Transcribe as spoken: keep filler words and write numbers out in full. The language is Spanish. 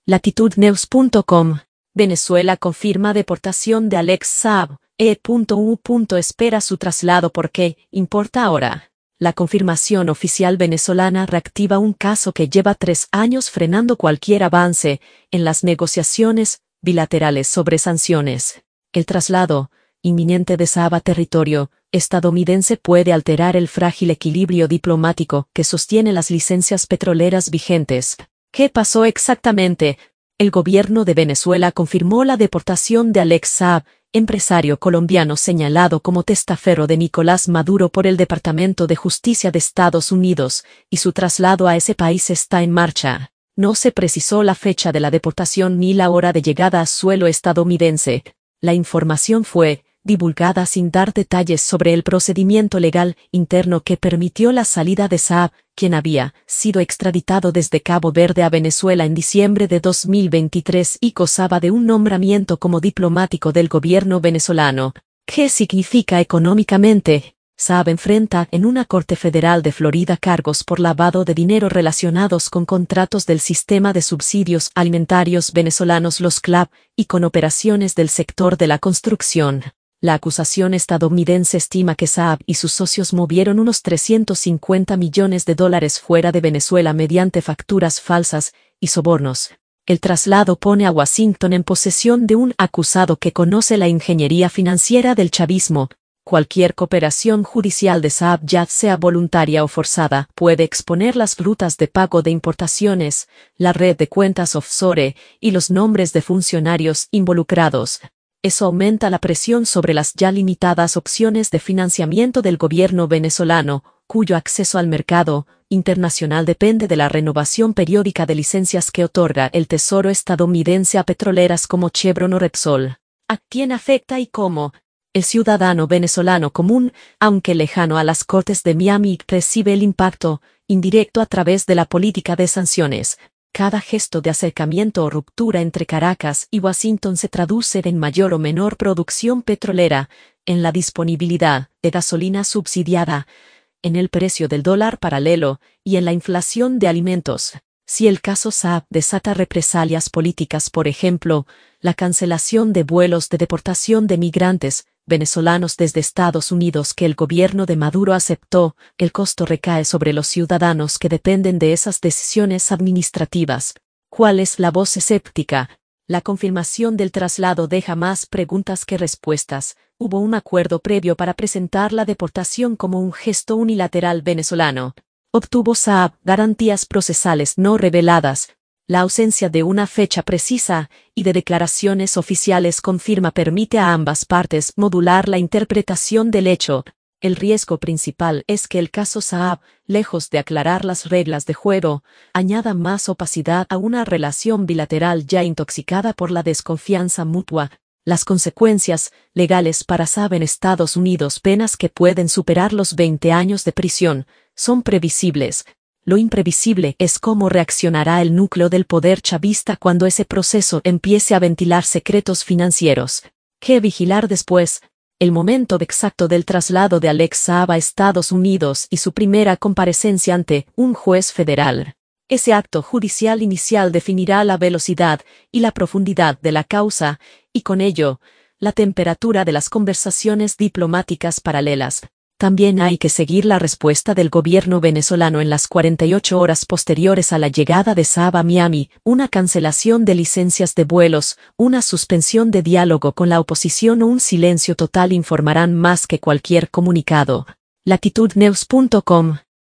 Latitude-News punto com. Venezuela confirma deportación de Alex Saab. E U. Espera su traslado. ¿Por qué importa ahora? La confirmación oficial venezolana reactiva un caso que lleva tres años frenando cualquier avance en las negociaciones bilaterales sobre sanciones. El traslado inminente de Saab a territorio estadounidense puede alterar el frágil equilibrio diplomático que sostiene las licencias petroleras vigentes. ¿Qué pasó exactamente? El gobierno de Venezuela confirmó la deportación de Alex Saab, empresario colombiano señalado como testaferro de Nicolás Maduro por el Departamento de Justicia de Estados Unidos, y su traslado a ese país está en marcha. No se precisó la fecha de la deportación ni la hora de llegada a suelo estadounidense. La información fue divulgada sin dar detalles sobre el procedimiento legal interno que permitió la salida de Saab, quien había sido extraditado desde Cabo Verde a Venezuela en diciembre de dos mil veintitrés y gozaba de un nombramiento como diplomático del gobierno venezolano. ¿Qué significa económicamente? Saab enfrenta en una corte federal de Florida cargos por lavado de dinero relacionados con contratos del sistema de subsidios alimentarios venezolanos, los C L A P, y con operaciones del sector de la construcción. La acusación estadounidense estima que Saab y sus socios movieron unos trescientos cincuenta millones de dólares fuera de Venezuela mediante facturas falsas y sobornos. El traslado pone a Washington en posesión de un acusado que conoce la ingeniería financiera del chavismo. Cualquier cooperación judicial de Saab, ya sea voluntaria o forzada, puede exponer las rutas de pago de importaciones, la red de cuentas offshore y los nombres de funcionarios involucrados. Eso aumenta la presión sobre las ya limitadas opciones de financiamiento del gobierno venezolano, cuyo acceso al mercado internacional depende de la renovación periódica de licencias que otorga el Tesoro estadounidense a petroleras como Chevron o Repsol. ¿A quién afecta y cómo? El ciudadano venezolano común, aunque lejano a las Cortes de Miami, recibe el impacto indirecto a través de la política de sanciones. Cada gesto de acercamiento o ruptura entre Caracas y Washington se traduce en mayor o menor producción petrolera, en la disponibilidad de gasolina subsidiada, en el precio del dólar paralelo y en la inflación de alimentos. Si el caso Saab desata represalias políticas, por ejemplo, la cancelación de vuelos de deportación de migrantes venezolanos desde Estados Unidos que el gobierno de Maduro aceptó, el costo recae sobre los ciudadanos que dependen de esas decisiones administrativas. ¿Cuál es la voz escéptica? La confirmación del traslado deja más preguntas que respuestas. Hubo un acuerdo previo para presentar la deportación como un gesto unilateral venezolano. Obtuvo Saab garantías procesales no reveladas. La ausencia de una fecha precisa y de declaraciones oficiales confirma permite a ambas partes modular la interpretación del hecho. El riesgo principal es que el caso Saab, lejos de aclarar las reglas de juego, añada más opacidad a una relación bilateral ya intoxicada por la desconfianza mutua. Las consecuencias legales para Saab en Estados Unidos, penas que pueden superar los veinte años de prisión, son previsibles. Lo imprevisible es cómo reaccionará el núcleo del poder chavista cuando ese proceso empiece a ventilar secretos financieros. ¿Qué vigilar después? El momento exacto del traslado de Alex Saab a Estados Unidos y su primera comparecencia ante un juez federal. Ese acto judicial inicial definirá la velocidad y la profundidad de la causa, y con ello, la temperatura de las conversaciones diplomáticas paralelas. También hay que seguir la respuesta del gobierno venezolano en las cuarenta y ocho horas posteriores a la llegada de Saab a Miami, una cancelación de licencias de vuelos, una suspensión de diálogo con la oposición o un silencio total informarán más que cualquier comunicado. Latitude News punto com